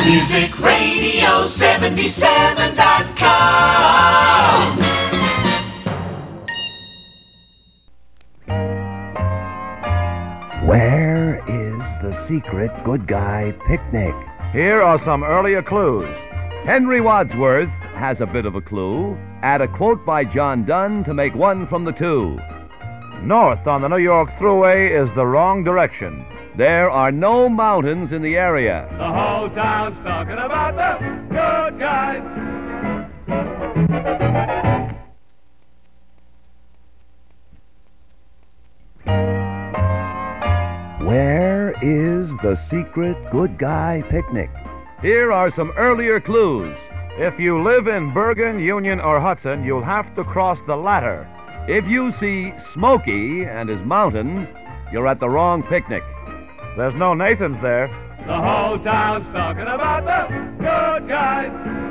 MusicRadio77.com. Where is the secret good guy picnic? Here are some earlier clues. Henry Wadsworth has a bit of a clue. Add a quote by John Donne to make one from the two. North on the New York Thruway is the wrong direction. There are no mountains in the area. The whole town's talking about the good guys. Where is the secret good guy picnic? Here are some earlier clues. If you live in Bergen, Union, or Hudson, you'll have to cross the latter. If you see Smokey and his mountain, you're at the wrong picnic. There's no Nathans there. The whole town's talking about the good guys.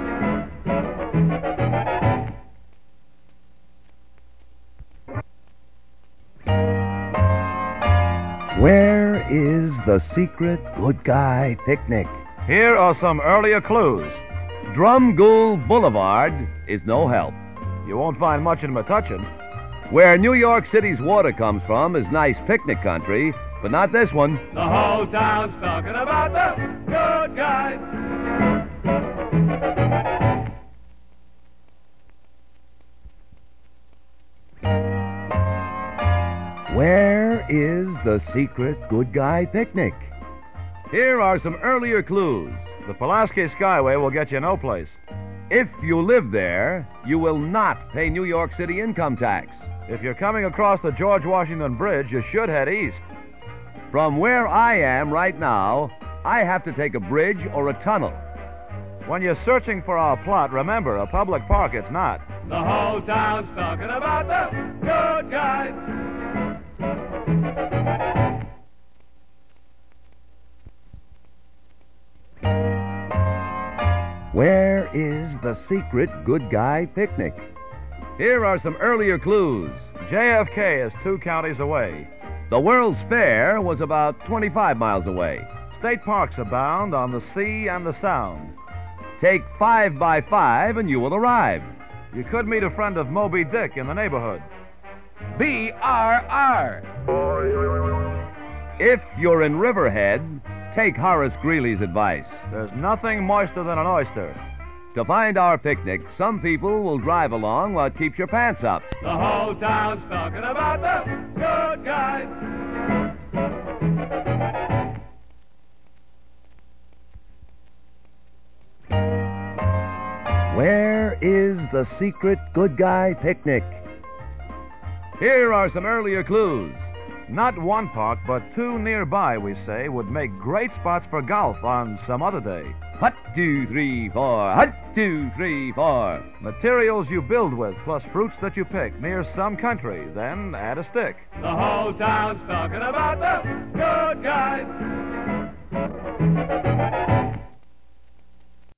Where is the secret good guy picnic? Here are some earlier clues. Drumgoole Boulevard is no help. You won't find much in Metuchen. Where New York City's water comes from is nice picnic country, but not this one. The whole town's talking about the good guys. Where is the secret good guy picnic? Here are some earlier clues. The Pulaski Skyway will get you no place. If you live there, you will not pay New York City income tax. If you're coming across the George Washington Bridge, you should head east. From where I am right now, I have to take a bridge or a tunnel. When you're searching for our plot, remember, a public park it's not. The whole town's talking about the good guys. Where is the secret good guy picnic? Here are some earlier clues. JFK is 2 counties away. The World's Fair was about 25 miles away. State parks abound on the sea and the sound. Take 5 by 5 and you will arrive. You could meet a friend of Moby Dick in the neighborhood. BRR. If you're in Riverhead, take Horace Greeley's advice. There's nothing moister than an oyster. To find our picnic, some people will drive along while it keeps your pants up. The whole town's talking about the good guys. Where is the secret good guy picnic? Here are some earlier clues. Not one park, but 2 nearby, we say, would make great spots for golf on some other day. Hut, 2, 3, 4. Hut, 2, 3, 4. Materials you build with, plus fruits that you pick near some country. Then add a stick. The whole town's talking about the good guys.